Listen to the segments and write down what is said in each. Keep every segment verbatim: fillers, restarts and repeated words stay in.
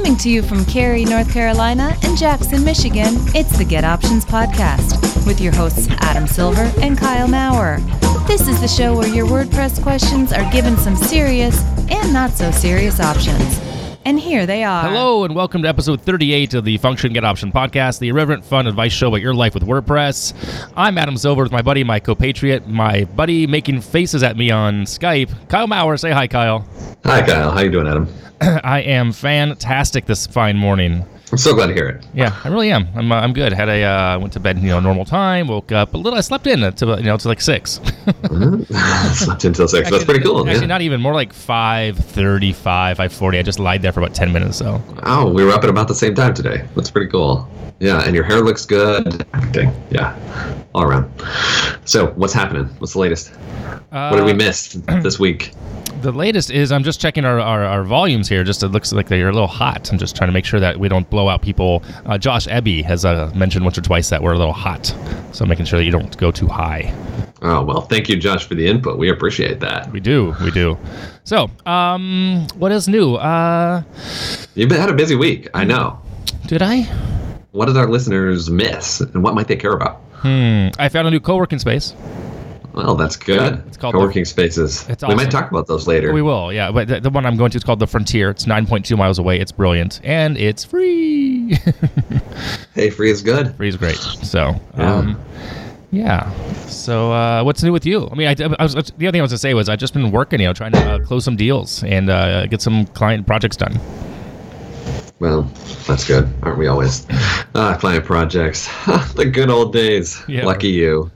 Coming to you from Cary, North Carolina and Jackson, Michigan, it's the Get Options Podcast with your hosts Adam Silver and Kyle Maurer. This is the show where your WordPress questions are given some serious and not so serious options. And here they are. Hello and welcome to episode thirty-eight of the Function Get Option Podcast, the irreverent fun advice show about your life with WordPress. I'm Adam Silver with my buddy, my compatriot, my buddy making faces at me on Skype, Kyle Maurer. Say hi, Kyle. Hi, Kyle. How you doing, Adam? I am fantastic this fine morning. I'm so glad to hear it. Yeah, I really am. I'm uh, I'm good. Had a uh, went to bed, you know, normal time. Woke up a little. I slept in to you know to like six. mm-hmm. Slept until six. Actually, That's pretty cool. Actually, yeah. not even. More like five thirty-five, five forty. I just lied there for about ten minutes. So. Oh, we were up at about the same time today. That's pretty cool. Yeah, and your hair looks good. Everything. Yeah, all around. So, what's happening? What's the latest? Uh, what did we miss this week? The latest is I'm just checking our, our, our volumes here. Just it looks like they're a little hot. I'm just trying to make sure that we don't blow out people. Uh, Josh Ebby has uh, mentioned once or twice that we're a little hot. So making sure that you don't go too high. Oh, well, thank you, Josh, for the input. We appreciate that. We do. We do. So, um, what is new? Uh, You've had a busy week. I know. Did I? What did our listeners miss, and what might they care about? Hmm. I found a new co-working space. Well, that's good. It's called co-working the, spaces. It's we awesome. might talk about those later. We will, yeah. But the, the one I'm going to is called The Frontier. It's nine point two miles away. It's brilliant. And it's free. Hey, free is good. Free is great. So, yeah. um, yeah. So, uh, what's new with you? I mean, I, I was, the other thing I was going to say was I've just been working, you know, trying to uh, close some deals and uh, get some client projects done. Well, that's good. Aren't we always? Ah, client projects. The good old days. Yeah. Lucky you.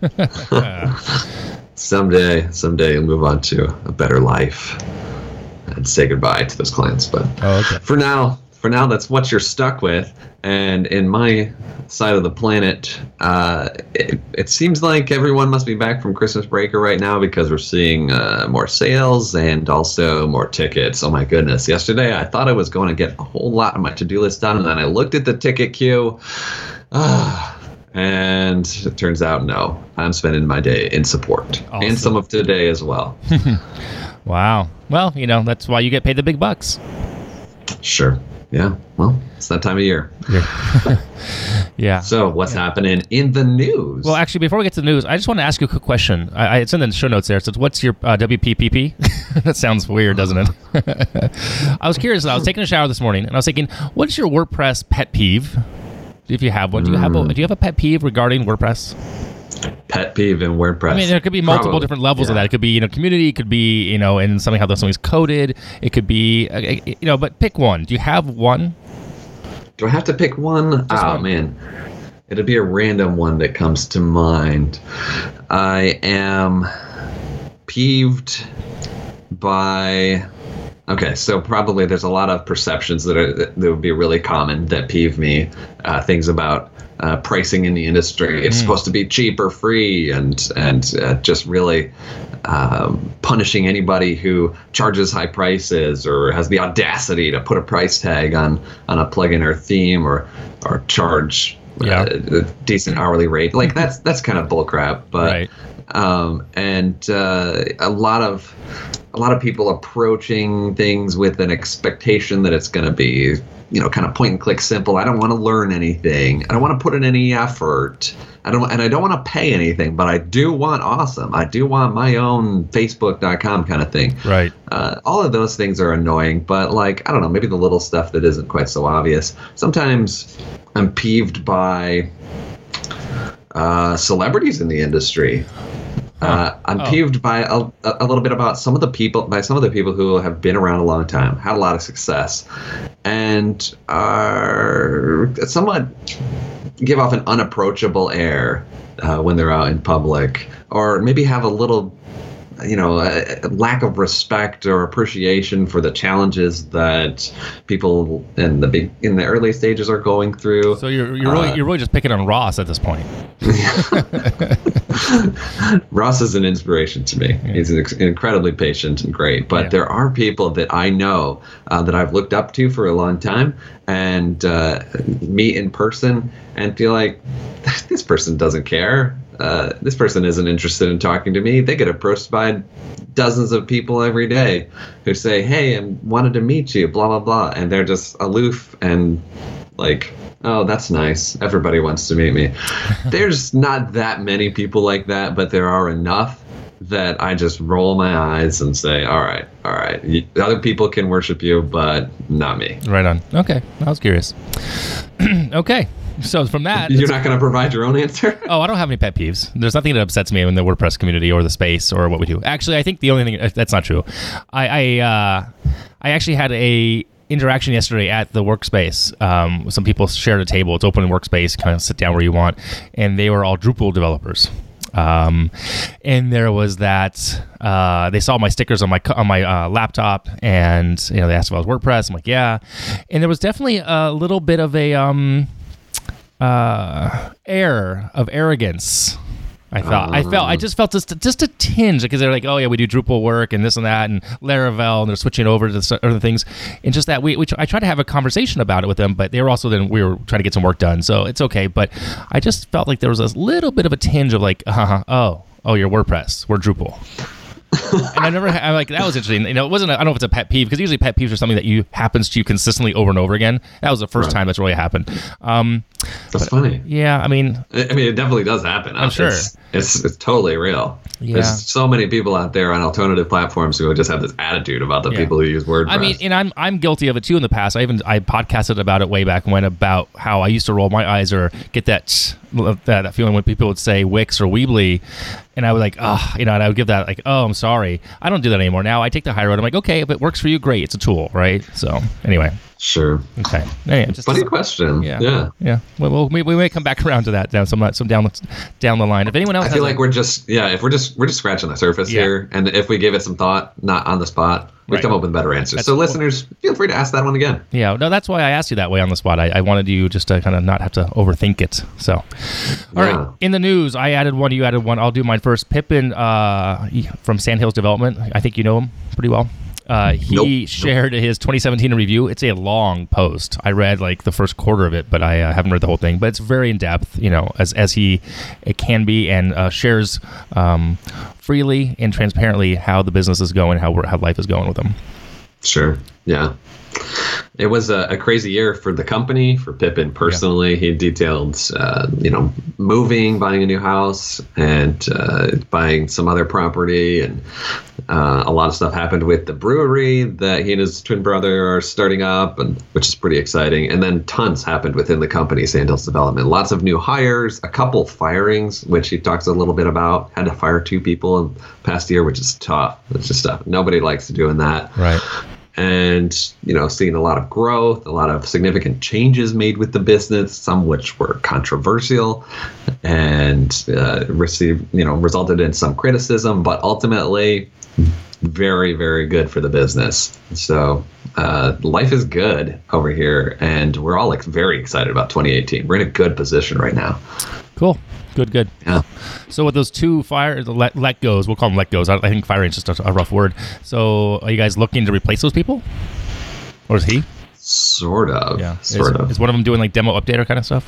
Someday, someday you'll move on to a better life and say goodbye to those clients. But oh, okay. for now, for now, that's what you're stuck with. And in my side of the planet, uh, it, it seems like everyone must be back from Christmas break right now because we're seeing uh, more sales and also more tickets. Oh my goodness. Yesterday, I thought I was going to get a whole lot of my to-do list done, and then I looked at the ticket queue. Ah. And it turns out, no, I'm spending my day in support. Awesome. And some of today as well. Wow. Well, you know, that's why you get paid the big bucks. Sure. Yeah. Well, it's that time of year. Yeah. Yeah. So what's yeah. happening in the news? Well, actually, before we get to the news, I just want to ask you a quick question. I, I, it's in the show notes there. It says, what's your uh, W P P P? That sounds weird, doesn't it? I was curious. I was taking a shower this morning, and I was thinking, what's your WordPress pet peeve? If you have one, do you have a, do you have a pet peeve regarding WordPress? Pet peeve in WordPress. I mean, there could be multiple Probably. different levels yeah. of that. It could be, you know, community. It could be, you know, and something how something's coded. It could be, uh, you know, but pick one. Do you have one? Do I have to pick one? Just oh one. Man, it'll be a random one that comes to mind. I am peeved by. Okay, so probably there's a lot of perceptions that are that would be really common that peeve me. Uh, things about uh, pricing in the industry. It's mm. supposed to be cheap or free, and and uh, just really um, punishing anybody who charges high prices or has the audacity to put a price tag on on a plugin or theme or or charge yeah. uh, a decent hourly rate. Like that's that's kind of bullcrap. But right. um, and uh, a lot of. A lot of people approaching things with an expectation that it's going to be, you know, kind of point and click simple. I don't want to learn anything. I don't want to put in any effort. I don't, and I don't want to pay anything, but I do want awesome. I do want my own Facebook dot com kind of thing. Right. Uh, all of those things are annoying, but like, I don't know, maybe the little stuff that isn't quite so obvious. Sometimes I'm peeved by uh, celebrities in the industry. Uh, I'm oh. peeved by a, a little bit about some of the people, by some of the people who have been around a long time, had a lot of success, and are somewhat give off an unapproachable air uh, when they're out in public, or maybe have a little, you know, a, a lack of respect or appreciation for the challenges that people in the big, in the early stages are going through. So you're you're really uh, you're really just picking on Ross at this point. Ross is an inspiration to me. Yeah. He's ex- incredibly patient and great. But Yeah. there are people that I know uh, that I've looked up to for a long time and uh, meet in person and feel like this person doesn't care. Uh, this person isn't interested in talking to me. They get approached by dozens of people every day who say, hey, I wanted to meet you, blah, blah, blah. And they're just aloof and like, oh, that's nice. Everybody wants to meet me. There's not that many people like that, but there are enough that I just roll my eyes and say, all right, all right. You, other people can worship you, but not me. Right on. Okay. I was curious. Okay. So from that, You're not going to provide your own answer? oh, I don't have any pet peeves. There's nothing that upsets me in the WordPress community or the space or what we do. Actually, I think the only thing that's not true. I I, uh, I actually had a interaction yesterday at the workspace. Um, some people shared a table. It's open in workspace. Kind of sit down where you want, and they were all Drupal developers. Um, and there was that, uh, they saw my stickers on my, on my, uh, laptop, and, you know, they asked if I was WordPress. I'm like, yeah. And there was definitely a little bit of a, um, uh, air of arrogance. I felt, I felt, I just felt just, just a tinge, because they're like, oh yeah, we do Drupal work and this and that and Laravel, and they're switching over to the other things, and just that we, we, I tried to have a conversation about it with them, but they were also then we were trying to get some work done, so it's okay. But I just felt like there was a little bit of a tinge of like, uh, oh, oh, you're WordPress, we're Drupal. And I never, I'm like, that was interesting. You know, it wasn't, a, I don't know if it's a pet peeve, because usually pet peeves are something that you happens to you consistently over and over again. That was the first Right. time that's really happened. Um, That's funny. yeah, I mean, I mean, it definitely does happen. I'm sure. It's, it's, it's totally real. Yeah. There's so many people out there on alternative platforms who just have this attitude about the Yeah. people who use WordPress. I mean, and I'm I'm guilty of it too in the past. I even I podcasted about it way back when, about how I used to roll my eyes or get that that, that feeling when people would say Wix or Weebly, and I would like, oh, you know, and I would give that like, oh, I'm sorry. I don't do that anymore. Now I take the high road. I'm like, okay, if it works for you, great. It's a tool, right? So anyway, sure. okay. Anyway, just, Funny question. Yeah, Yeah. yeah. Well, well we, we may come back around to that down some some down down the line. If anyone else, I has feel a- like we're just yeah, if we're just we're just scratching the surface Yeah. here, and if we give it some thought, not on the spot, we Right. come up with better answers. That's so cool. listeners, feel free to ask that one again. Yeah, no, that's why I asked you that way on the spot. I, I wanted you just to kind of not have to overthink it. So, all right. Yeah. In the news, I added one. You added one. I'll do mine first. Pippin uh, from Sandhills Development. I think you know him pretty well. Uh, he Nope. shared his twenty seventeen review. It's a long post. I read like the first quarter of it, but I uh, haven't read the whole thing. But it's very in depth, you know, as as he it can be, and uh, shares um, freely and transparently how the business is going, how we're, how life is going with them. Sure. Yeah. It was a, a crazy year for the company, for Pippin personally. He detailed, uh, you know, moving, buying a new house, and uh, buying some other property, and uh, a lot of stuff happened with the brewery that he and his twin brother are starting up, and which is pretty exciting. And then tons happened within the company, Sandhills Development. Lots of new hires, a couple firings, which he talks a little bit about. Had to fire two people in the past year, which is tough. It's just tough. Nobody likes doing that. Right. And, you know, seeing a lot of growth, a lot of significant changes made with the business, some which were controversial and uh, received, you know, resulted in some criticism, but ultimately very, very good for the business. So uh, life is good over here, and we're all like very excited about twenty eighteen. We're in a good position right now. Cool. Good, good. Yeah. So with those two fire the let, let goes, we'll call them let goes. I, I think firing is just a, a rough word. So are you guys looking to replace those people, or is he? Sort of. Yeah. Sort is, of. is one of them doing like demo updater kind of stuff?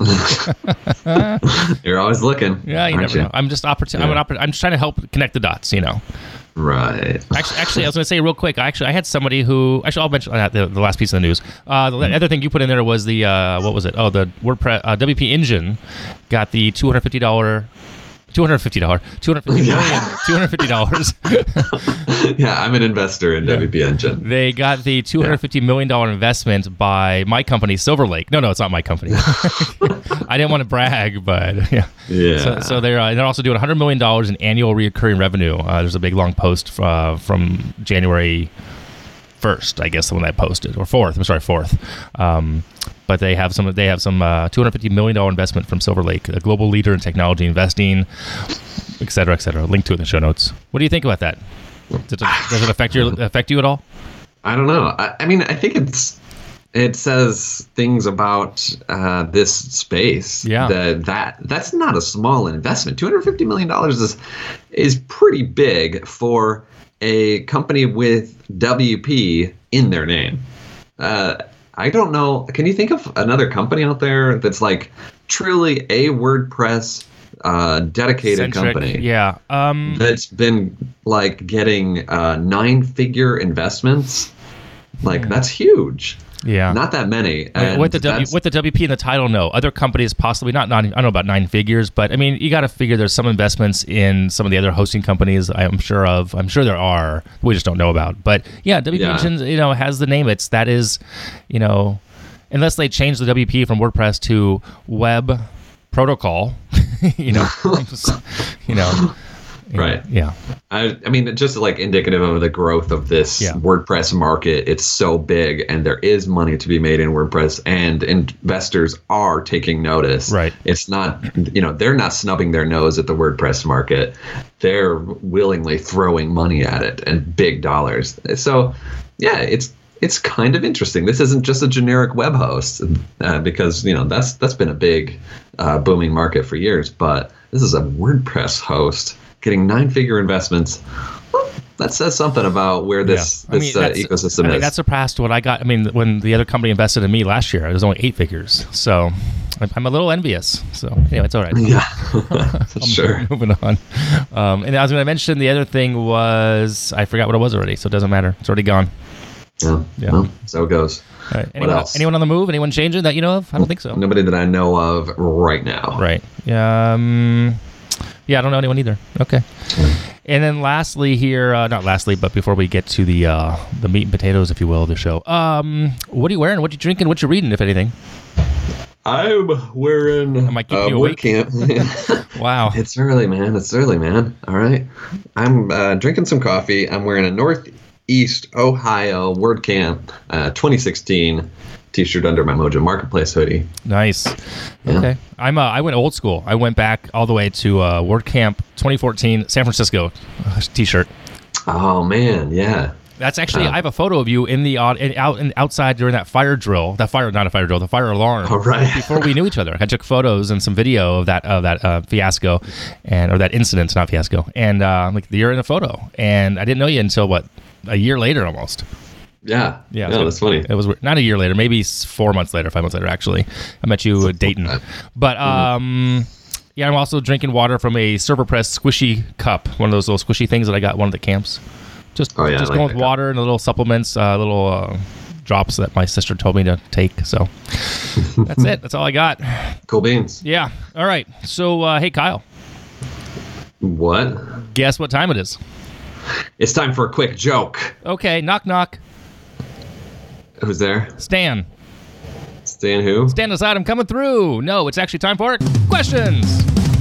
You're always looking. Yeah, you aren't never know. I'm just opportun- I'm, an oppor- I'm just trying to help connect the dots. You know. Right. Actually, actually, I was going to say real quick. Actually, I had somebody who. Actually, I'll mention uh, the, the last piece of the news. Uh, the other thing you put in there was the uh, what was it? Oh, the WordPress uh, W P Engine got the two hundred fifty dollar. Two hundred fifty dollars, two hundred fifty million, two hundred fifty dollars. Yeah, I'm an investor in W P Engine. They got the two hundred fifty million dollars investment by my company, Silver Lake. No, no, it's not my company. I didn't want to brag, but yeah. Yeah. So, so they're uh, they're also doing one hundred million dollars in annual recurring revenue. Uh, there's a big long post uh, from January first, I guess, the one I posted, or fourth. I'm sorry, fourth. Um, but they have some. They have some uh, two hundred fifty million dollars investment from Silver Lake, a global leader in technology investing, et cetera, et cetera. Link to it in the show notes. What do you think about that? Does it, does it affect your affect you at all? I don't know. I, I mean, I think it's it says things about uh, this space. Yeah. That, that that's not a small investment. two hundred fifty million dollars is is pretty big for a company with W P in their name. Uh, I don't know. Can you think of another company out there that's like truly a WordPress uh, dedicated Centric, company? Yeah. Um, that's been like getting uh, nine-figure investments. Like Hmm. that's huge. yeah. Not that many. With- And with the w, that's- with the W P in the title, no. Other companies possibly not. Not I don't know about nine figures, but I mean, you got to figure there's some investments in some of the other hosting companies. I'm sure of. I'm sure there are. We just don't know about. But yeah, W P Yeah. Engine, you know, has the name. It's that is, you know, unless they change the W P from WordPress to Web Protocol, you know, you know, Right. Yeah. I, I mean, just like indicative of the growth of this Yeah. WordPress market. It's so big, and there is money to be made in WordPress, and investors are taking notice. Right. It's not, you know, they're not snubbing their nose at the WordPress market. They're willingly throwing money at it and big dollars. So, yeah, it's it's kind of interesting. This isn't just a generic web host, uh, because you know that's that's been a big, uh, booming market for years. But this is a WordPress host getting nine-figure investments. Well, that says something about where this Yeah. I this mean, uh, that's- ecosystem I mean, is. that surpassed what I got. I mean, when the other company invested in me last year, it was only eight figures. So I'm- I'm a little envious. So anyway, it's all right. Yeah, I'm sure. Moving on. Um, and I was going to mention the other thing was I forgot what it was already, so it doesn't matter. It's already gone. Yeah. Yeah. Well, so it goes. All right. Anyone, else? anyone on the move? Anyone changing that you know of? I don't think so. Nobody that I know of right now. Right. Um, yeah, I don't know anyone either. Okay. And then lastly here, uh, not lastly, but before we get to the uh, the meat and potatoes, if you will, of the show, um, what are you wearing? What you drinking? What you reading, if anything? I'm wearing Am I keeping uh, you wood awake? camp. Wow. It's early, man. It's early, man. All right. I'm uh, drinking some coffee. I'm wearing a Northeast Ohio WordCamp uh, twenty sixteen t-shirt under my Mojo Marketplace hoodie. Nice. Yeah. Okay. I'm. Uh, I went old school. I went back all the way to uh, WordCamp twenty fourteen San Francisco uh, t-shirt. Oh, man. Yeah. That's actually. Uh, I have a photo of you in the uh, in, out and outside during that fire drill. That fire, not a fire drill. The fire alarm. All right. Before we knew each other, I took photos and some video of that of that uh, fiasco, and or that incident, not fiasco. And uh, like you're in a photo, and I didn't know you until what a year later almost. Yeah. Yeah, Yeah, so that's funny. It was not a year later, maybe s- four months later, five months later. Actually, I met you at Dayton. But um, yeah, I'm also drinking water from a ServerPress squishy cup, one of those little squishy things that I got at one of the camps. Just, Oh, yeah, I just like going that with cup. water and the little supplements, uh, little uh, drops that my sister told me to take. So that's it. That's all I got. Cool beans. Yeah. All right. So uh, hey, Kyle, What? guess what time it is? It's time for a quick joke. Okay. Knock knock. Who's there? Stan. Stan who? Stand aside, I'm coming through. No, it's actually time for questions.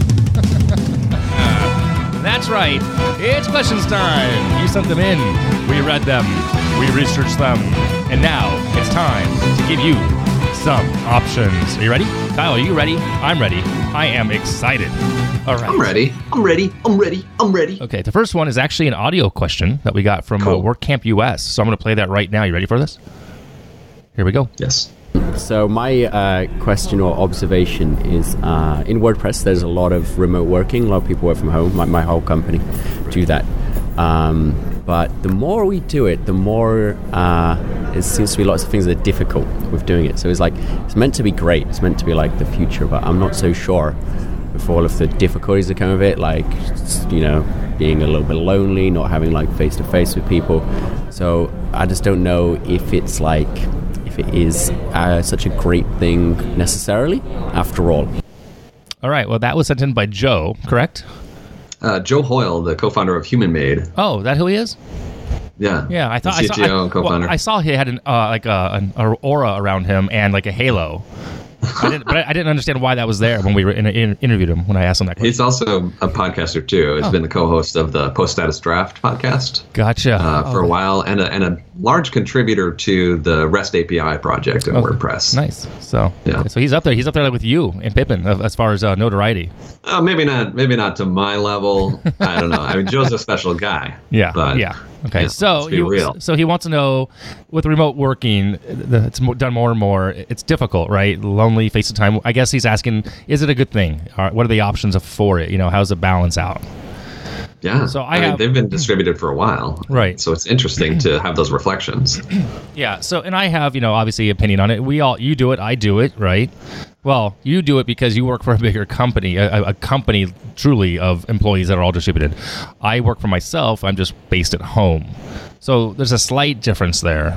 That's right. It's questions time. You sent them in. We read them. We researched them. And now it's time to give you some options. Are you ready? Kyle, are you ready? I'm ready. I am excited. All right. I'm ready. I'm ready. I'm ready. I'm ready. Okay, the first one is actually an audio question that we got from Cool. uh, WordCamp U S. So I'm going to play that right now. You ready for this? Here we go. Yes. So my uh, question or observation is, uh, in WordPress, there's a lot of remote working. A lot of people work from home. My, my whole company do that. Um, but the more we do it, the more uh, it seems to be lots of things that are difficult with doing it. So it's like it's meant to be great. It's meant to be like the future, but I'm not so sure with all of the difficulties that come with it, like, you know, being a little bit lonely, not having like face to face with people. So I just don't know if it's like. If it is uh, such a great thing necessarily, after all. All right. Well, that was sent in by Joe, correct? Uh, Joe Hoyle, the co-founder of Human Made. Oh, that who he is? Yeah. Yeah, I thought the I C saw. T O I, and co-founder. well, I saw he had an uh, like a, an a aura around him and like a halo. I didn't, but I, I didn't understand why that was there when we were in, in, interviewed him when I asked him that question. He's also a podcaster too. He's Oh. been the co-host of the Post Status Draft podcast Gotcha. uh, for Oh, a while, and a, and a large contributor to the REST A P I project in Okay. WordPress. Nice. So, Yeah. okay, so he's up there. He's up there like with you and Pippin of- as far as uh, notoriety. Uh, maybe not. Maybe not to my level. I don't know. I mean, Joe's a special guy. Yeah. But, yeah. Okay. yeah, so let's be he, real. so he wants to know, with remote working, the- it's mo- done more and more. It's difficult, right? Lonely, face of time. I guess he's asking, is it a good thing? Or what are the options for it? You know, how's it balance out? Yeah. So I mean, have- they've been distributed for a while. Right. So it's interesting to have those reflections. Yeah. So, and I have, you know, obviously opinion on it. We all, you do it, I do it, right? Well, you do it because you work for a bigger company, a, a company truly of employees that are all distributed. I work for myself. I'm just based at home. So there's a slight difference there.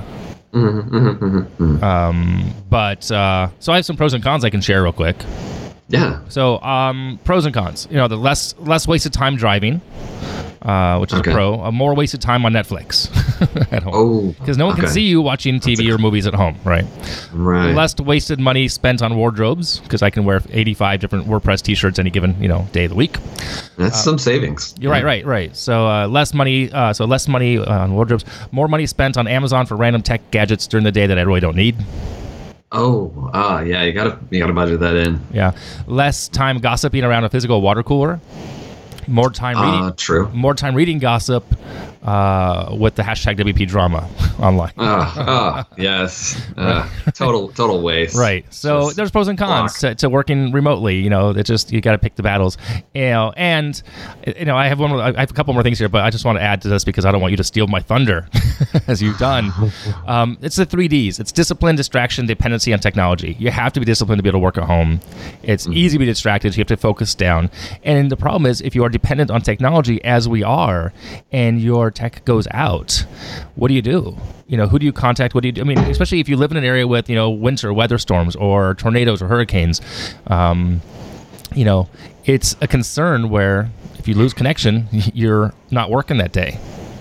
Um, but uh, so I have some pros and cons I can share real quick. Yeah. So um, pros and cons. You know, the less less wasted time driving, uh, which is Okay. a pro. A more wasted time on Netflix at home. Oh. Because no one can okay. see you watching T V or movies at home, right? Right. Less wasted money spent on wardrobes because I can wear eighty-five different WordPress T-shirts any given you know day of the week. That's some savings. You're right, right, right. So uh, less money, uh, so less money uh, on wardrobes, more money spent on Amazon for random tech gadgets during the day that I really don't need. Oh. Ah. Yeah. You gotta. You gotta budget that in. Yeah, less time gossiping around a physical water cooler. More time reading. Uh, true. More time reading gossip uh, with the hashtag W P drama online. Ah. oh, yes. Uh, total. Total waste. Right. So Just there's pros and cons block. to, to working remotely. You know, it's just you got to pick the battles. You know, and you know, I have one. More, I have a couple more things here, but I just want to add to this because I don't want you to steal my thunder, as you've done. Um, it's the three Ds. It's discipline, distraction, dependency on technology. You have to be disciplined to be able to work at home. It's Mm-hmm. easy to be distracted. So you have to focus down. And the problem is, if you are dependent on technology, as we are, and your tech goes out, what do you do? You know, who do you contact? What do you do? I mean, especially if you live in an area with, you know, winter weather storms or tornadoes or hurricanes, um, you know, it's a concern where if you lose connection, you're not working that day.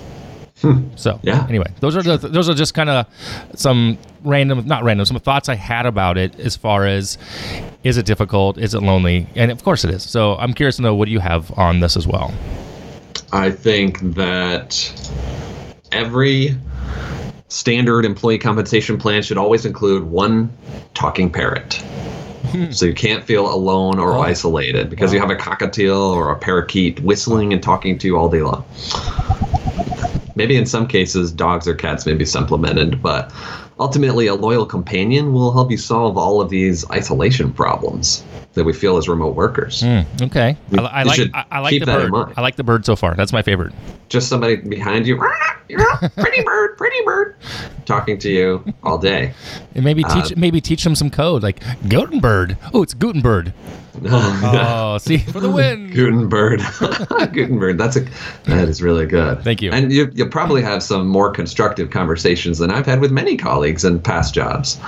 So Yeah. anyway, those are the those are just kind of some random, not random, some thoughts I had about it as far as is it difficult, is it lonely, and of course it is. So I'm curious to know what you have on this as well. I think that every standard employee compensation plan should always include one talking parrot. So you can't feel alone or Oh. isolated because you have a cockatiel or a parakeet whistling and talking to you all day long. Maybe in some cases, dogs or cats may be supplemented, but ultimately, a loyal companion will help you solve all of these isolation problems that we feel as remote workers. Mm, okay, I, I You like should I, I like keep the that in bird. mind. I like the bird so far. That's my favorite. Just somebody behind you, pretty bird, pretty bird, talking to you all day. And maybe teach Uh, maybe teach them some code like Gutenberg. Oh, it's Gutenberg. Oh, see for the win. Gutenberg. Gutenberg. That's a that is really good. Thank you. And you you'll probably have some more constructive conversations than I've had with many colleagues in past jobs.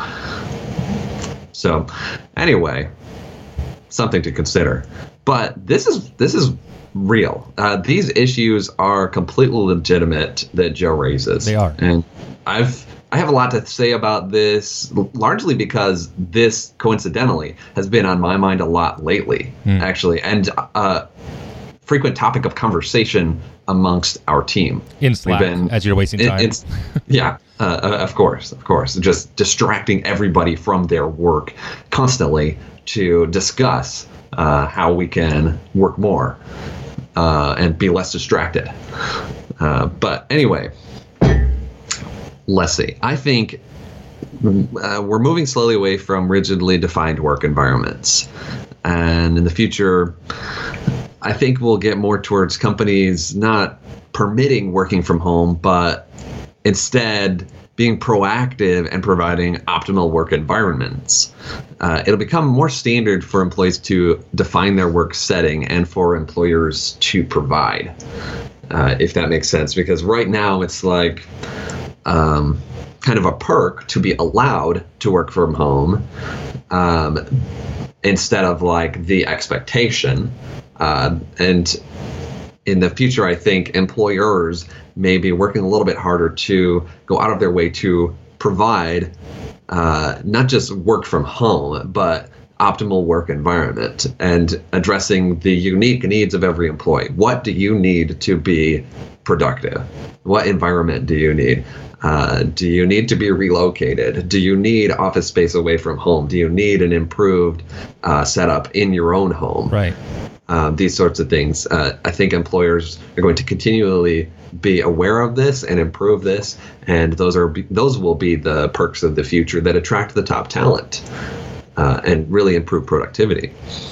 So, anyway, something to consider. But this is this is real. Uh, these issues are completely legitimate that Joe raises. They are. And I've I have a lot to say about this, largely because this coincidentally has been on my mind a lot lately, Hmm. actually, and uh, frequent topic of conversation amongst our team. In Slack, been- as you're wasting It- time. it's yeah, uh, uh, of course, of course, just distracting everybody from their work constantly to discuss uh, how we can work more uh, and be less distracted. Uh, but anyway. Let's see. I think uh, we're moving slowly away from rigidly defined work environments. And in the future, I think we'll get more towards companies not permitting working from home, but instead being proactive and providing optimal work environments. Uh, it'll become more standard for employees to define their work setting and for employers to provide, uh, if that makes sense. Because right now it's like, Um, kind of a perk to be allowed to work from home um, instead of like the expectation. Uh, and in the future, I think employers may be working a little bit harder to go out of their way to provide uh, not just work from home, but optimal work environment and addressing the unique needs of every employee. What do you need to be productive? What environment do you need? Uh, do you need to be relocated? Do you need office space away from home? Do you need an improved uh, setup in your own home? Right. Um, these sorts of things. Uh, I think employers are going to continually be aware of this and improve this, and those are those will be the perks of the future that attract the top talent uh, and really improve productivity.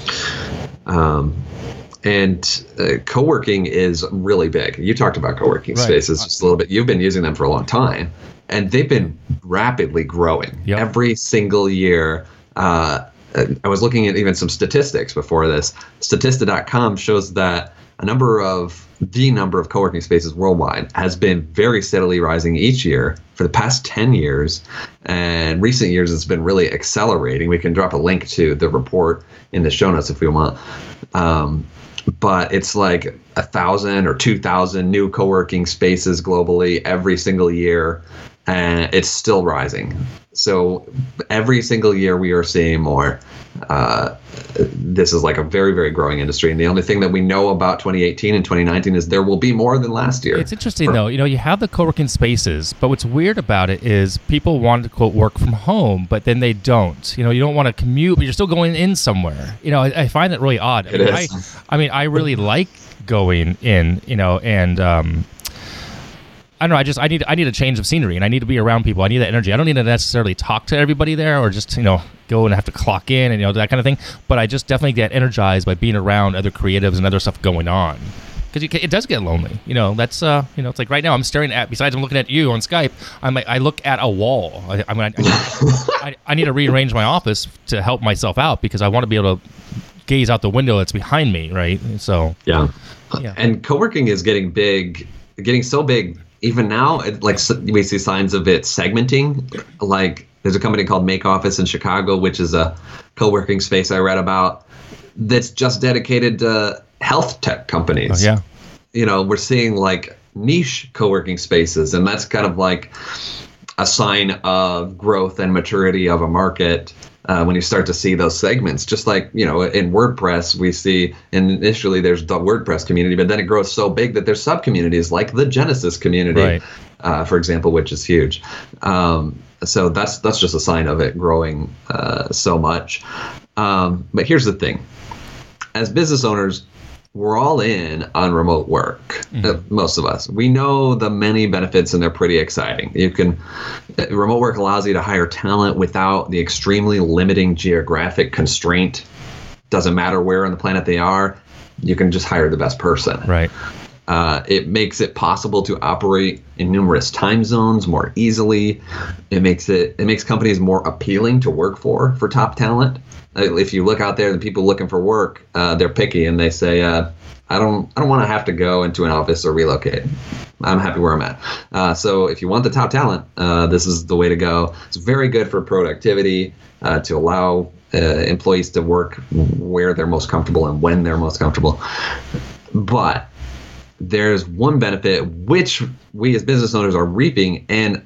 Um, And uh, co-working is really big. You talked about co-working right. spaces just a little bit. You've been using them for a long time, and they've been rapidly growing yep. every single year. Uh, I was looking at even some statistics before this. Statista dot com shows that a number of the number of co-working spaces worldwide has been very steadily rising each year for the past ten years. And recent years, it's been really accelerating. We can drop a link to the report in the show notes if we want. Um, But it's like a thousand or two thousand new co-working spaces globally every single year, and it's still rising. So every single year we are seeing more. Uh, this is like a very, very growing industry. And the only thing that we know about twenty eighteen and twenty nineteen is there will be more than last year. It's interesting, though. You know, you have the co-working spaces, but what's weird about it is people want to, quote, work from home, but then they don't. You know, you don't want to commute, but you're still going in somewhere. You know, I, I find that really odd. I It mean, is. I, I mean, I really like going in, you know, and... Um, I don't know. I just I need I need a change of scenery, and I need to be around people. I need that energy. I don't need to necessarily talk to everybody there, or just you know go and have to clock in and you know that kind of thing. But I just definitely get energized by being around other creatives and other stuff going on, because it does get lonely. You know that's uh you know it's like right now I'm staring at. Besides, I'm looking at you on Skype. I'm like I look at a wall. I I, mean, I, I, I need to rearrange my office to help myself out because I want to be able to gaze out the window that's behind me. Right. So yeah. yeah. And co-working is getting big, getting so big. Even now, it, like we see signs of it segmenting. Like there's a company called Make Office in Chicago, which is a co-working space I read about that's just dedicated to health tech companies. Oh, yeah. You know, we're seeing like niche co-working spaces, and that's kind of like a sign of growth and maturity of a market. Uh, when you start to see those segments, just like, you know, in WordPress, we see initially there's the WordPress community, but then it grows so big that there's sub communities like the Genesis community, right. uh, for example, which is huge. Um, so that's that's just a sign of it growing uh, so much. Um, but here's the thing. As business owners, we're all in on remote work, mm-hmm. uh, most of us. We know the many benefits, and they're pretty exciting. You can, uh, remote work allows you to hire talent without the extremely limiting geographic constraint. Doesn't matter where on the planet they are, you can just hire the best person. Right. Uh, it makes it possible to operate in numerous time zones more easily. It makes it it makes companies more appealing to work for for top talent. If you look out there, the people looking for work, uh, they're picky and they say, uh, I don't I don't want to have to go into an office or relocate. I'm happy where I'm at. Uh, so if you want the top talent, uh, this is the way to go. It's very good for productivity, uh, to allow uh, employees to work where they're most comfortable and when they're most comfortable. But there's one benefit which we as business owners are reaping, and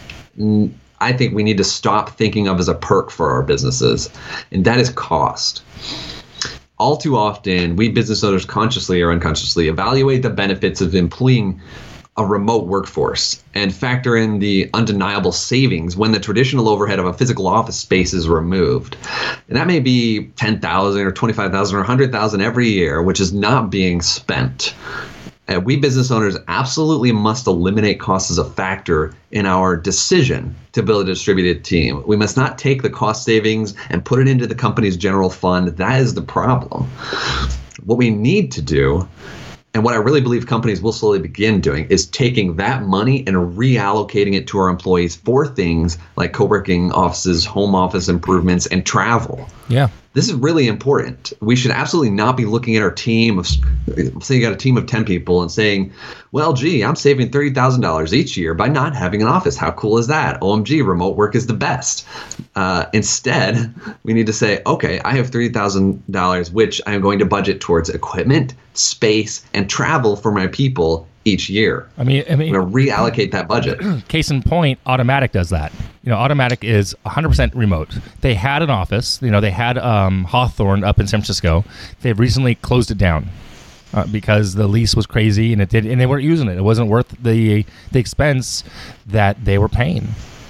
I think we need to stop thinking of as a perk for our businesses, and that is cost. All too often, we business owners consciously or unconsciously evaluate the benefits of employing a remote workforce and factor in the undeniable savings when the traditional overhead of a physical office space is removed. And that may be ten thousand dollars or twenty-five thousand dollars or one hundred thousand dollars every year, which is not being spent. And we business owners absolutely must eliminate cost as a factor in our decision to build a distributed team. We must not take the cost savings and put it into the company's general fund. That is the problem. What we need to do, and what I really believe companies will slowly begin doing, is taking that money and reallocating it to our employees for things like co-working offices, home office improvements, and travel. Yeah. This is really important. We should absolutely not be looking at our team of, say you got a team of ten people and saying, well, gee, I'm saving thirty thousand dollars each year by not having an office. How cool is that? O M G, remote work is the best. Uh, instead, we need to say, okay, I have thirty thousand dollars, which I'm going to budget towards equipment, space, and travel for my people each year. I mean, I mean, we're going to reallocate that budget. Case in point, Automatic does that. You know, Automatic is one hundred percent remote. They had an office. You know, they had um, Hawthorne up in San Francisco. They've recently closed it down uh, because the lease was crazy and it did, and they weren't using it. It wasn't worth the the expense that they were paying.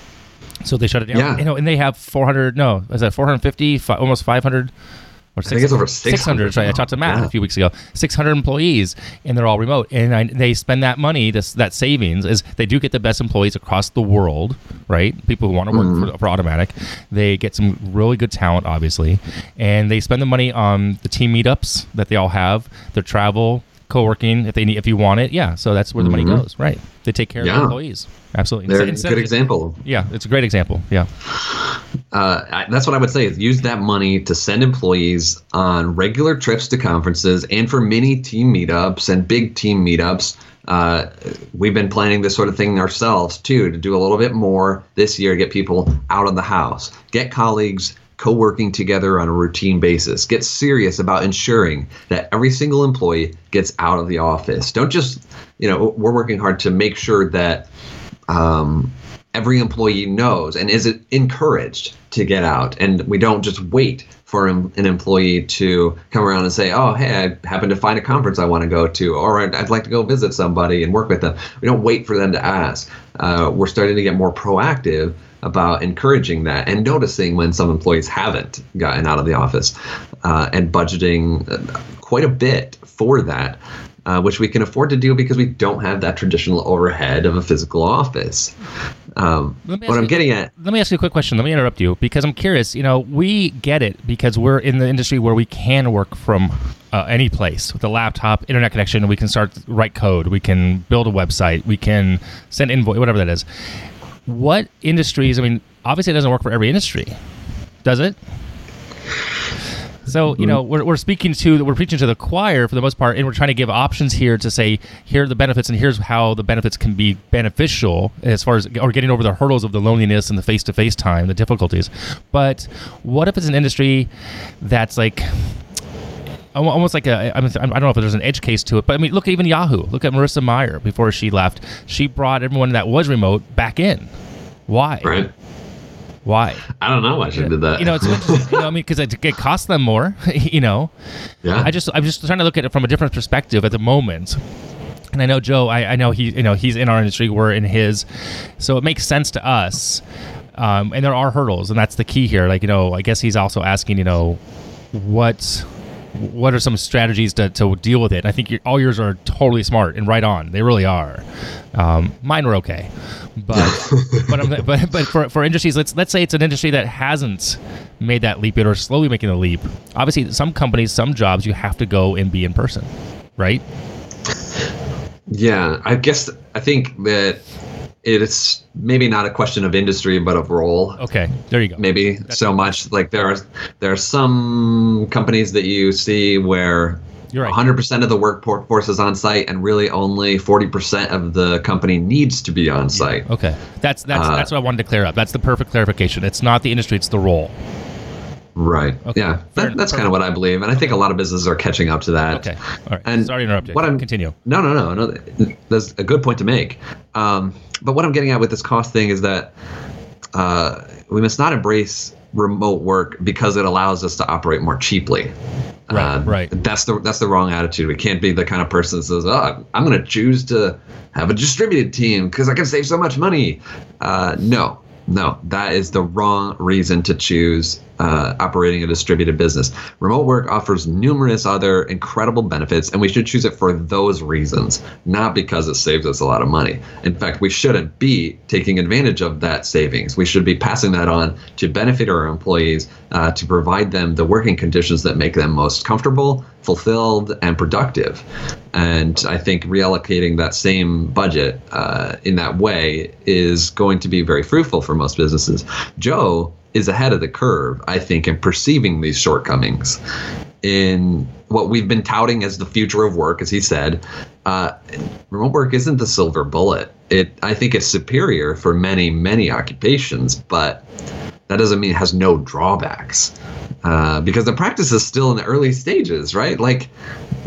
So they shut it down. Yeah. You know, and they have four hundred. No, is that four hundred fifty? Fi- almost five hundred. Or I think it's over six hundred. six hundred. Right? I talked to Matt yeah. a few weeks ago. six hundred employees, and they're all remote. And I, they spend that money, this, that savings, is they do get the best employees across the world, right? People who want to work mm-hmm. for, for Automatic. They get some really good talent, obviously. And they spend the money on the team meetups that they all have, their travel, co-working, if they need, if you want it. Yeah, so that's where the mm-hmm. money goes, right? They take care yeah. of their employees. Absolutely. They're Instead, a good example. Yeah, it's a great example. Yeah. Uh, I, that's what I would say is use that money to send employees on regular trips to conferences and for mini team meetups and big team meetups. Uh, we've been planning this sort of thing ourselves, too, to do a little bit more this year, get people out of the house, get colleagues co-working together on a routine basis, get serious about ensuring that every single employee gets out of the office. Don't just, you know, we're working hard to make sure that um, every employee knows and is encouraged to get out. And we don't just wait for an employee to come around and say, oh, hey, I happen to find a conference I want to go to, or I'd like to go visit somebody and work with them. We don't wait for them to ask. Uh, we're starting to get more proactive about encouraging that and noticing when some employees haven't gotten out of the office uh, and budgeting quite a bit for that, uh, which we can afford to do because we don't have that traditional overhead of a physical office. Um, what I'm you, getting at. Let me ask you a quick question. Let me interrupt you because I'm curious. You know, we get it because we're in the industry where we can work from uh, any place with a laptop, internet connection. We can start to write code. We can build a website. We can send invoice, whatever that is. What industries, I mean, obviously it doesn't work for every industry, does it? So, you know, we're, we're speaking to, we're preaching to the choir for the most part, and we're trying to give options here to say, here are the benefits, and here's how the benefits can be beneficial as far as, or getting over the hurdles of the loneliness and the face-to-face time, the difficulties. But what if it's an industry that's like, almost like a, I don't know if there's an edge case to it, but I mean, look at even Yahoo. Look at Marissa Mayer before she left. She brought everyone that was remote back in. Why? Right. Why? I don't know why she did that. You know, it's interesting. You know, I mean, because it, it costs them more. You know. Yeah. I just, I'm just trying to look at it from a different perspective at the moment. And I know Joe. I, I know he, you know, he's in our industry. We're in his, so it makes sense to us. Um, and there are hurdles, and that's the key here. Like, you know, I guess he's also asking, you know, what. What are some strategies to, to deal with it? And I think you're, all yours are totally smart and right on. They really are. Um, mine were okay, but but, I'm, but but for for industries, let's let's say it's an industry that hasn't made that leap yet or slowly making the leap. Obviously, some companies, some jobs, you have to go and be in person, right? Yeah, I guess I think that it's maybe not a question of industry, but of role. Okay, there you go. Maybe That's so much like there are there are some companies that you see where You're right. one hundred percent of the workforce is on site, and really only forty percent of the company needs to be on site. Yeah. Okay, that's that's uh, that's what I wanted to clear up. That's the perfect clarification. It's not the industry; it's the role. Right. Okay. Yeah. That, that's kind of what I believe, and I think a lot of businesses are catching up to that. Okay. All right. And sorry to interrupt you. What I'm, Continue. No, no, no, no. That's a good point to make. Um, but what I'm getting at with this cost thing is that uh, we must not embrace remote work because it allows us to operate more cheaply. Right. Uh, right. That's the that's the wrong attitude. We can't be the kind of person that says, "Oh, I'm going to choose to have a distributed team because I can save so much money." Uh, no. No, that is the wrong reason to choose uh, operating a distributed business. Remote work offers numerous other incredible benefits, and we should choose it for those reasons, not because it saves us a lot of money. In fact, we shouldn't be taking advantage of that savings. We should be passing that on to benefit our employees, uh, to provide them the working conditions that make them most comfortable, fulfilled, and productive. And I think reallocating that same budget uh, in that way is going to be very fruitful for most businesses. Joe is ahead of the curve, I think, in perceiving these shortcomings in what we've been touting as the future of work, as he said. Uh, remote work isn't the silver bullet. It, I think, is superior for many, many occupations, but that doesn't mean it has no drawbacks, uh, because the practice is still in the early stages, right? Like,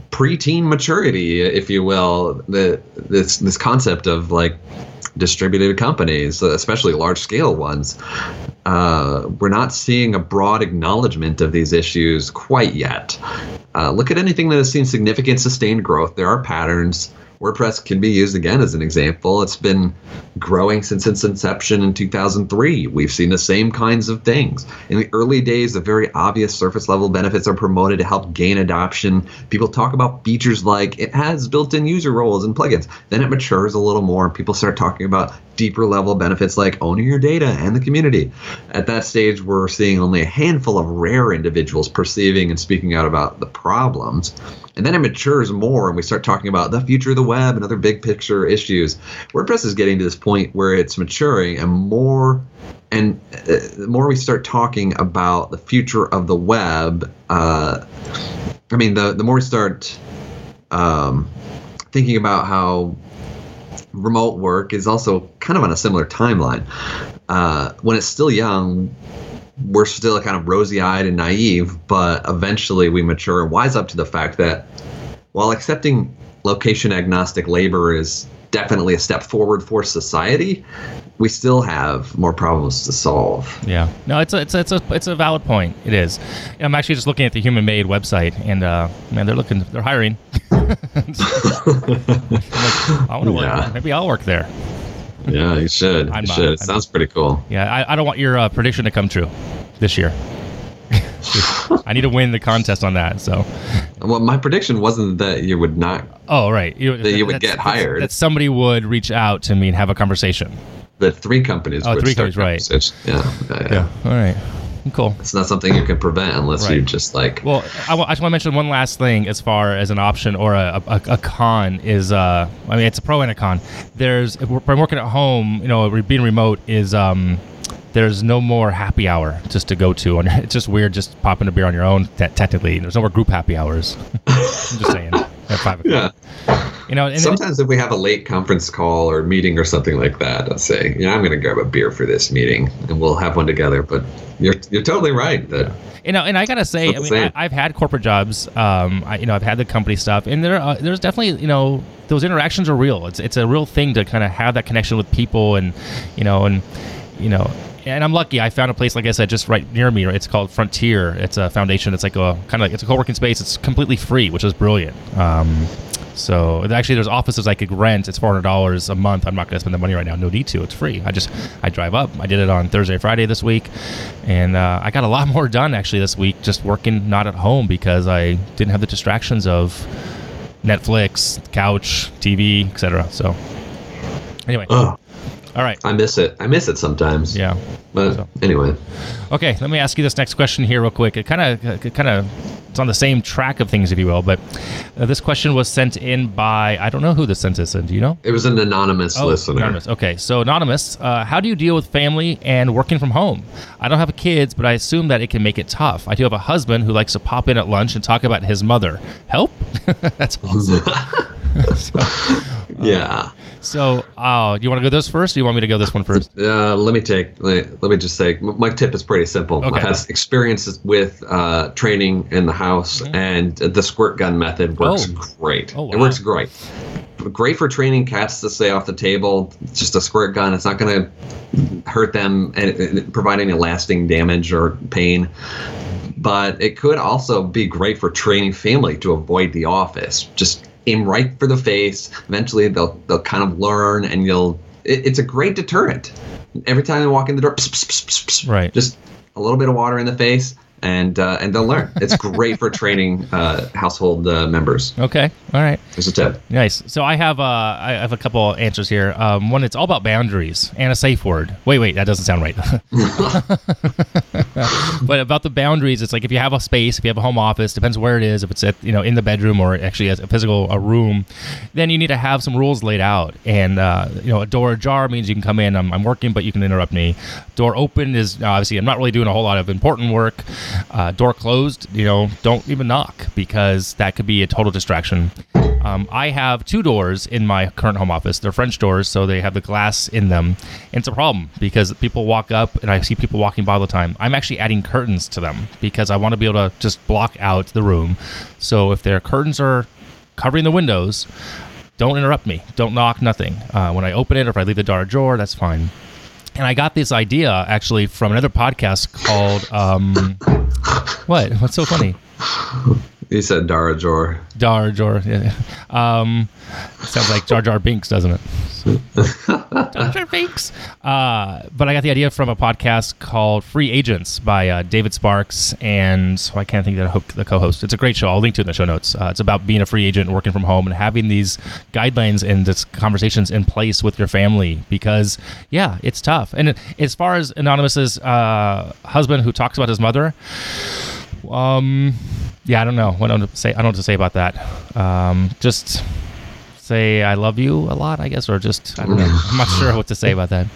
preteen maturity, if you will, the this this concept of like distributed companies, especially large scale ones. Uh, we're not seeing a broad acknowledgement of these issues quite yet. Uh, look at anything that has seen significant sustained growth. There are patterns. WordPress can be used again as an example. It's been growing since its inception in two thousand three. We've seen the same kinds of things. In the early days, the very obvious surface level benefits are promoted to help gain adoption. People talk about features like it has built-in user roles and plugins. Then it matures a little more. People start talking about deeper level benefits like owning your data and the community. At that stage, we're seeing only a handful of rare individuals perceiving and speaking out about the problems. And then it matures more and we start talking about the future of the web and other big picture issues. WordPress is getting to this point where it's maturing, and more and uh, the more we start talking about the future of the web, uh, I mean, the, the more we start um, thinking about how remote work is also kind of on a similar timeline. Uh, when it's still young, we're still kind of rosy-eyed and naive, but eventually we mature and wise up to the fact that while accepting location-agnostic labor is definitely a step forward for society, we still have more problems to solve. Yeah, no, it's a it's a it's a, it's a valid point. It is. I'm actually just looking at the Human Made website, and uh, man, they're looking, they're hiring. like, I want to work. Yeah. There. Maybe I'll work there. Yeah, you should. I'm you not, should. It I'm sounds pretty cool. Yeah, I, I don't want your uh, prediction to come true this year. I need to win the contest on that. So, well, my prediction wasn't that you would not. Oh, right. You, that you would get hired. That somebody would reach out to me and have a conversation. That three companies. Oh, would three start companies, right? Yeah, yeah, yeah. Yeah. All right. Cool. It's not something you can prevent unless Right. you just like. Well, I, w- I just want to mention one last thing as far as an option or a, a, a con is, uh, I mean, it's a pro and a con. There's, if we're, I'm working at home, you know, re- being remote is, um, there's no more happy hour just to go to. And it's just weird just popping a beer on your own, te- technically. There's no more group happy hours. I'm just saying. At five o'clock. Yeah. You know, and sometimes then, if we have a late conference call or meeting or something like that, I'll say, you know, I'm going to grab a beer for this meeting and we'll have one together. But you're you're totally right that. You know, and I gotta say, I mean, I, I've had corporate jobs. Um, I, you know, I've had the company stuff, and there, uh, there's definitely, you know, those interactions are real. It's it's a real thing to kind of have that connection with people, and you know, and you know. And I'm lucky. I found a place, like I said, just right near me. It's called Frontier. It's a foundation. It's like a kind of like it's a co-working space. It's completely free, which is brilliant. Um, so actually, there's offices I could rent. It's four hundred dollars a month. I'm not going to spend the money right now. No need to. It's free. I just I drive up. I did it on Thursday, Friday this week, and uh, I got a lot more done actually this week just working not at home because I didn't have the distractions of Netflix, couch, T V, et cetera. So anyway. Oh. All right. I miss it. I miss it sometimes. Yeah. But so. Anyway. Okay, let me ask you this next question here real quick. It kind of, kind of, it's on the same track of things, if you will. But uh, this question was sent in by, I don't know who this sent this in. Do you know? It was an anonymous oh, listener. Anonymous. Okay, so anonymous. Uh, how do you deal with family and working from home? I don't have kids, but I assume that it can make it tough. I do have a husband who likes to pop in at lunch and talk about his mother. Help? That's awesome. so, uh, yeah. So, uh, do you want to go this first, or do you want me to go this one first? Uh, let me take. Let, let me just say, my tip is pretty simple. Okay. I have experiences with uh, training in the house, mm-hmm. and the squirt gun method works oh. great. Oh, wow. It works great. Great for training cats to stay off the table. It's just a squirt gun. It's not going to hurt them and, and provide any lasting damage or pain. But it could also be great for training family to avoid the office. Just aim right for the face. Eventually, they'll they'll kind of learn, and you'll. It, it's a great deterrent. Every time they walk in the door, pss, pss, pss, pss, pss, right. Just a little bit of water in the face, and uh, and they'll learn. It's great for training uh, household uh, members. Okay, all right. There's a tip. Nice. So I have uh, I have a couple answers here. Um, one, it's all about boundaries and a safe word. Wait, wait, that doesn't sound right. But about the boundaries, it's like if you have a space, if you have a home office, depends where it is. If it's at you know in the bedroom or actually as a physical a room, then you need to have some rules laid out. And uh, you know, a door ajar means you can come in. I'm, I'm working, but you can interrupt me. Door open is obviously I'm not really doing a whole lot of important work. Uh, door closed, you know, don't even knock because that could be a total distraction. Um, I have two doors in my current home office. They're French doors, so they have the glass in them. And it's a problem because people walk up and I see people walking by all the time. I'm actually adding curtains to them because I want to be able to just block out the room. So if their curtains are covering the windows, don't interrupt me. Don't knock, nothing. Uh, when I open it or if I leave the door ajar, that's fine. And I got this idea actually from another podcast called um, what? What's so funny? You said Dara Jor. Dar Jar. Yeah. Um, sounds like Jar Jar Binks, doesn't it? Jar Jar Binks. Uh, but I got the idea from a podcast called Free Agents by uh, David Sparks and so I can't think of the co-host. It's a great show. I'll link to it in the show notes. Uh, it's about being a free agent, working from home, and having these guidelines and this conversations in place with your family because, yeah, it's tough. And as far as Anonymous's uh, husband who talks about his mother, um. Yeah, I don't know what to say. I don't know what to say about that. Um, just say I love you a lot, I guess, or just I don't know. I'm not sure what to say about that.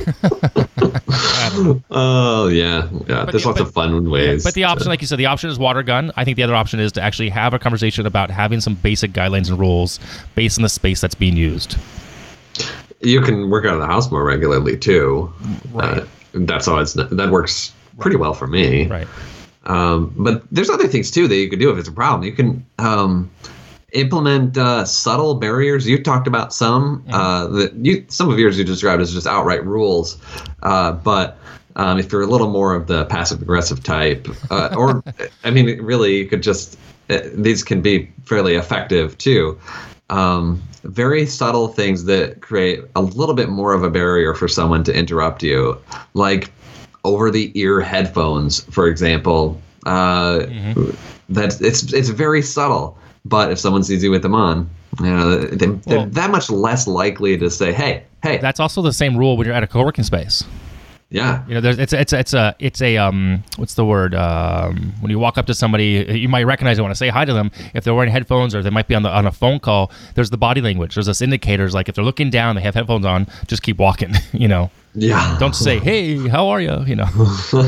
Oh yeah, yeah. But There's the, lots but, of fun ways. But the option, to, like you said, the option is water gun. I think the other option is to actually have a conversation about having some basic guidelines and rules based on the space that's being used. You can work out of the house more regularly too. Right. Uh, that's always that works pretty well for me. Right. Um, but there's other things too that you could do if it's a problem. You can um, implement uh, subtle barriers. You talked about some mm-hmm. uh, that you some of yours you described as just outright rules, uh, but um, if you're a little more of the passive aggressive type, uh, or I mean, really, you could just uh, these can be fairly effective too. Um, very subtle things that create a little bit more of a barrier for someone to interrupt you, like over-the-ear headphones, for example. Uh, mm-hmm. That's it's it's very subtle, but if someone sees you with them on, you know, they, they're well, that much less likely to say, "Hey, hey." That's also the same rule when you're at a co-working space. Yeah, you know, there's it's it's it's a it's a um what's the word um when you walk up to somebody, you might recognize they want to say hi to them if they're wearing headphones or they might be on the on a phone call. There's the body language. There's this indicators like if they're looking down, they have headphones on, just keep walking. You know. Yeah. Don't say, "Hey, how are you?" You know.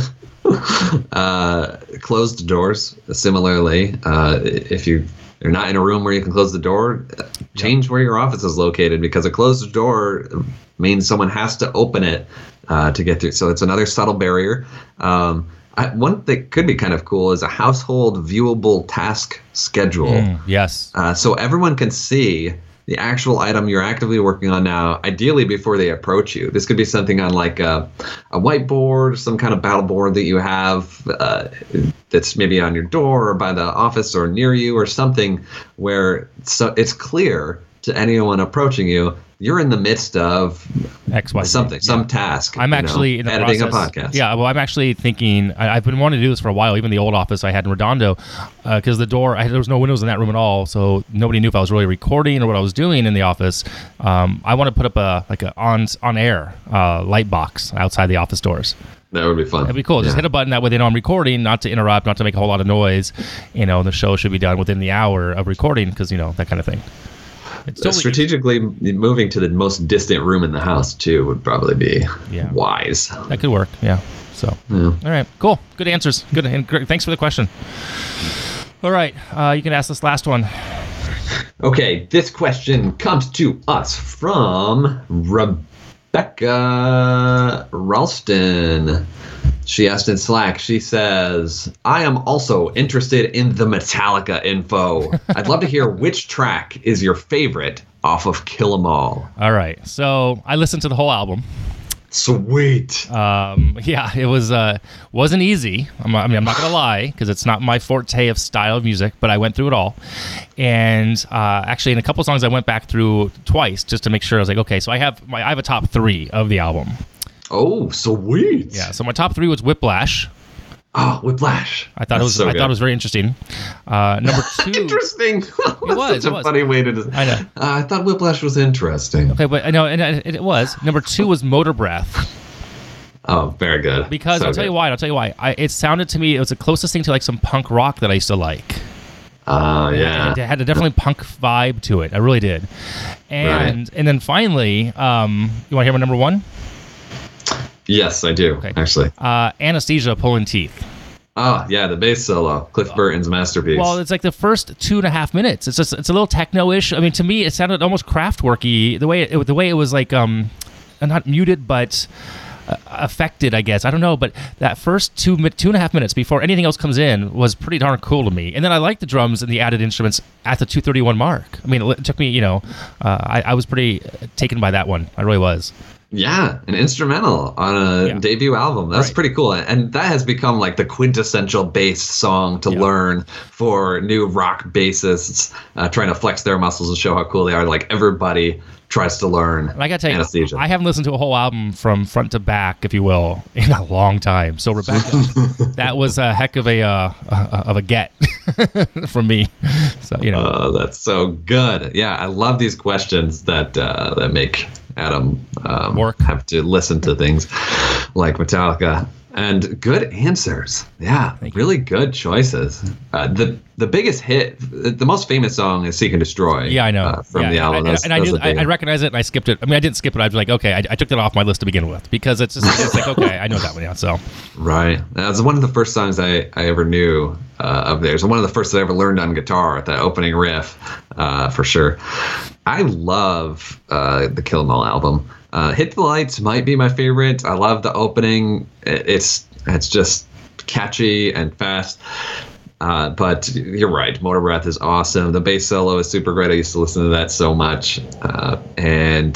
uh, closed doors. Similarly, uh, if you you're not in a room where you can close the door, change where your office is located because a closed door means someone has to open it uh, to get through. So it's another subtle barrier. Um, I, one that could be kind of cool is a household viewable task schedule. Mm, yes. Uh, so everyone can see the actual item you're actively working on now, ideally before they approach you. This could be something on like a, a whiteboard, some kind of battle board that you have uh, that's maybe on your door or by the office or near you or something where so it's clear to anyone approaching you, you're in the midst of X, Y, Z. something, yeah. some task. I'm actually you know, in the editing process, a podcast. Yeah, well, I'm actually thinking, I, I've been wanting to do this for a while, even the old office I had in Redondo, because uh, the door, I, there was no windows in that room at all, so nobody knew if I was really recording or what I was doing in the office. Um, I want to put up a like a on on air uh, light box outside the office doors. That would be fun. That'd be cool. Just yeah. hit a button that way they know I'm recording, not to interrupt, not to make a whole lot of noise. You know, the show should be done within the hour of recording because, you know, that kind of thing. It's totally strategically moving to the most distant room in the house too would probably be yeah. wise. That could work. Yeah. So, yeah. All right, cool. Good answers. Good. And great. Thanks for the question. All right. Uh, you can ask this last one. Okay. This question comes to us from Rebecca Ralston. She asked in Slack, she says, I am also interested in the Metallica info. I'd love to hear which track is your favorite off of Kill 'Em All. All right. So I listened to the whole album. Sweet. Um, yeah, it was uh, wasn't easy. I'm, I mean, I'm not gonna lie because it's not my forte of style of music, but I went through it all. And uh, actually, in a couple songs, I went back through twice just to make sure. I was like, okay, so I have my I have a top three of the album. Oh, sweet. Yeah, so my top three was Whiplash. Oh, Whiplash. I thought That's it was so I good. thought it was very interesting. Uh, number two. Interesting. It was. Such it a was. funny way to. I know. Uh, I thought Whiplash was interesting. Okay, but I know, and it, it was. Number two was Motor Breath. Oh, very good. Because so I'll tell good. you why. I'll tell you why. I, it sounded to me it was the closest thing to like some punk rock that I used to like. Oh, uh, yeah. It, it had a definitely punk vibe to it. I really did. And Right. and then finally, um, you want to hear my number one? Yes, I do. Okay. Actually. Uh, Anesthesia, Pulling Teeth. Oh, yeah, the bass solo, Cliff Burton's masterpiece. Well, it's like the first two and a half minutes. It's just it's a little techno-ish. I mean, to me, it sounded almost Kraftwerk-y. The way it, the way it was like um, not muted, but uh, affected, I guess. I don't know, but that first two mi- two and a half minutes before anything else comes in was pretty darn cool to me. And then I like the drums and the added instruments at the two thirty-one mark. I mean, it took me, you know, uh, I, I was pretty taken by that one. I really was. Yeah, an instrumental on a Yeah. debut album. That's Right. pretty cool. And that has become like the quintessential bass song to Yeah. learn for new rock bassists uh, trying to flex their muscles and show how cool they are. Like everybody tries to learn And I got to tell you, Anesthesia. I haven't listened to a whole album from front to back, if you will, in a long time. So Rebecca, that was a heck of a uh, uh, of a get from me. So you know, Oh, that's so good. Yeah, I love these questions that uh, that make Adam um, Work. have to listen to things like Metallica. And good answers. Yeah, Thank you. really good choices. Uh, the the biggest hit, the most famous song is "Seek and Destroy." yeah, I know. uh, from yeah, the album. and, That's- and I that's knew, a I, big I recognize it, and I skipped it. I mean, I didn't skip it. I was like, okay, I, I took that off my list to begin with because it's just it's like, okay, I know that one now. So Right. That was one of the first songs I, I ever knew uh, of theirs. And one of the first that I ever learned on guitar, that opening riff, uh, for sure. I love uh, the Kill 'Em All album. Uh, Hit the Lights might be my favorite. I love the opening. It- It's it's just catchy and fast. Uh, but you're right. Motor Breath is awesome. The bass solo is super great. I used to listen to that so much. Uh, and,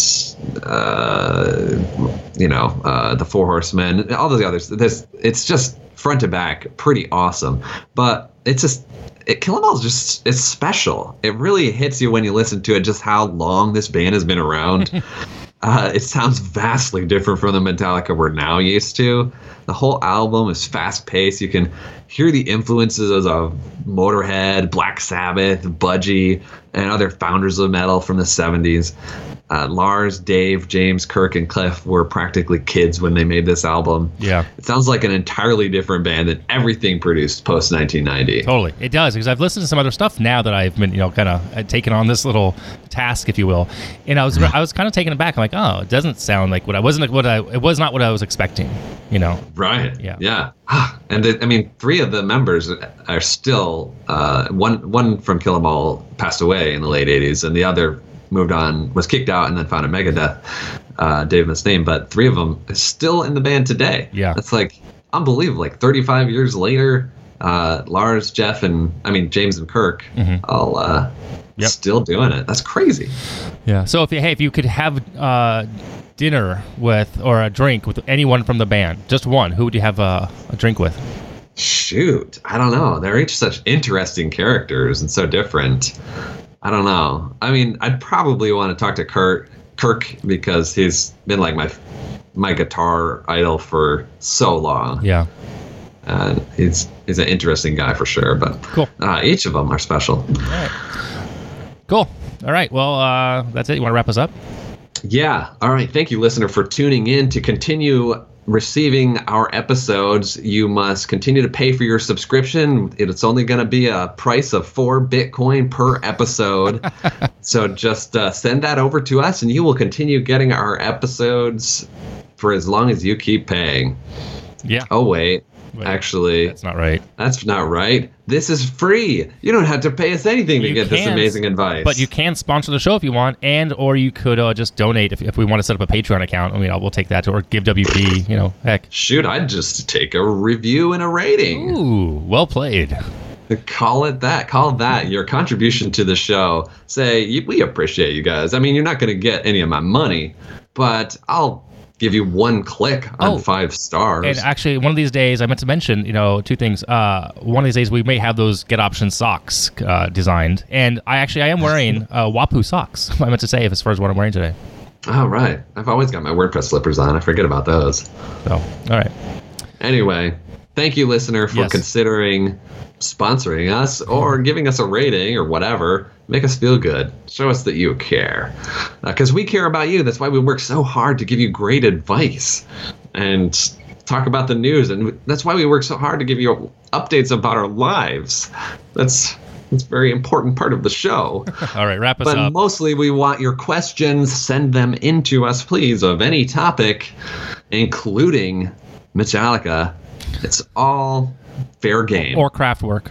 uh, you know, uh, the Four Horsemen, all those others. This, it's just front to back pretty awesome. But it's just, it, Kill 'Em All is just, it's special. It really hits you when you listen to it, just how long this band has been around. Uh, it sounds vastly different from the Metallica we're now used to. The whole album is fast-paced. You can hear the influences of Motorhead, Black Sabbath, Budgie, and other founders of metal from the seventies. Uh, Lars, Dave, James, Kirk, and Cliff were practically kids when they made this album. yeah. It sounds like an entirely different band than everything produced post nineteen ninety. Totally, it does because I've listened to some other stuff now that I've been, you know, kind of taken on this little task, if you will, and I was I was kind of taken aback. I'm like, oh, it doesn't sound like what I wasn't what I it was not what I was expecting, you know. Right. Yeah. Yeah. And the, I mean, three of the members are still uh, one. One from Kill 'Em All passed away in the late eighties, and the other moved on, was kicked out, and then founded Megadeth. Uh, Dave Mustaine, but three of them is still in the band today. Yeah. That's like unbelievable. Like thirty-five years later, uh, Lars, Jeff, and I mean James and Kirk, Mhm. all uh, Yep. still doing it. That's crazy. Yeah. So if you, hey, if you could have uh, dinner with or a drink with anyone from the band, just one, who would you have a, a drink with? Shoot, I don't know. They're each such interesting characters and so different. I don't know. I mean, I'd probably want to talk to Kurt, Kirk because he's been like my my guitar idol for so long. Yeah. And he's he's an interesting guy for sure. But Cool. uh, each of them are special. All right. Cool. All right. Well, uh, that's it. You want to wrap us up? Yeah. All right. Thank you, listener, for tuning in. To continue receiving our episodes, you must continue to pay for your subscription. It's only going to be a price of four Bitcoin per episode. So just uh, send that over to us, and you will continue getting our episodes for as long as you keep paying. Yeah. Oh, wait. Wait, Actually, That's not right. that's not right. This is free. You don't have to pay us anything to You get this can, amazing advice. But you can sponsor the show if you want, and or you could uh, just donate if, if we want to set up a Patreon account. I mean, I'll, we'll take that, to, or give W P. You know, heck. Shoot, I'd just take a review and a rating. Ooh, well played. Call it that. Call that your contribution to the show. Say, we appreciate you guys. I mean, you're not going to get any of my money, but I'll give you one click on Oh. five stars. And actually, one of these days, I meant to mention, you know, two things. Uh, one of these days, we may have those Get Options socks uh, designed, and I actually I am wearing uh, Wapu socks. I meant to say, as far as what I'm wearing today. Oh, right. I've always got my WordPress slippers on. I forget about those. So, all right. Anyway, thank you, listener, for Yes. considering sponsoring us or giving us a rating or whatever. Make us feel good. Show us that you care. Because uh, we care about you. That's why we work so hard to give you great advice and talk about the news. And that's why we work so hard to give you updates about our lives. That's that's a very important part of the show. All right, wrap us But up. mostly we want your questions. Send them in to us, please, of any topic, including Metallica. It's all fair game. Or craft work.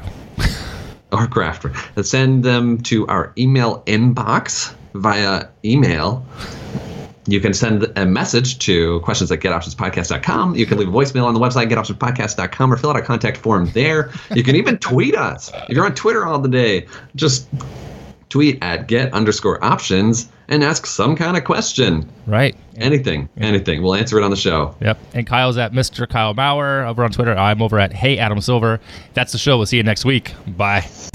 Or craft. Send them to our email inbox via email. You can send a message to questions at get options podcast dot com. You can leave a voicemail on the website, get options podcast dot com, or fill out a contact form there. You can even tweet us. If you're on Twitter all the day, just tweet at get underscore options and ask some kind of question. Right. Anything, anything. We'll answer it on the show. Yep. And Kyle's at Mister Kyle Maurer over on Twitter. I'm over at Hey Adam Silver. That's the show. We'll see you next week. Bye.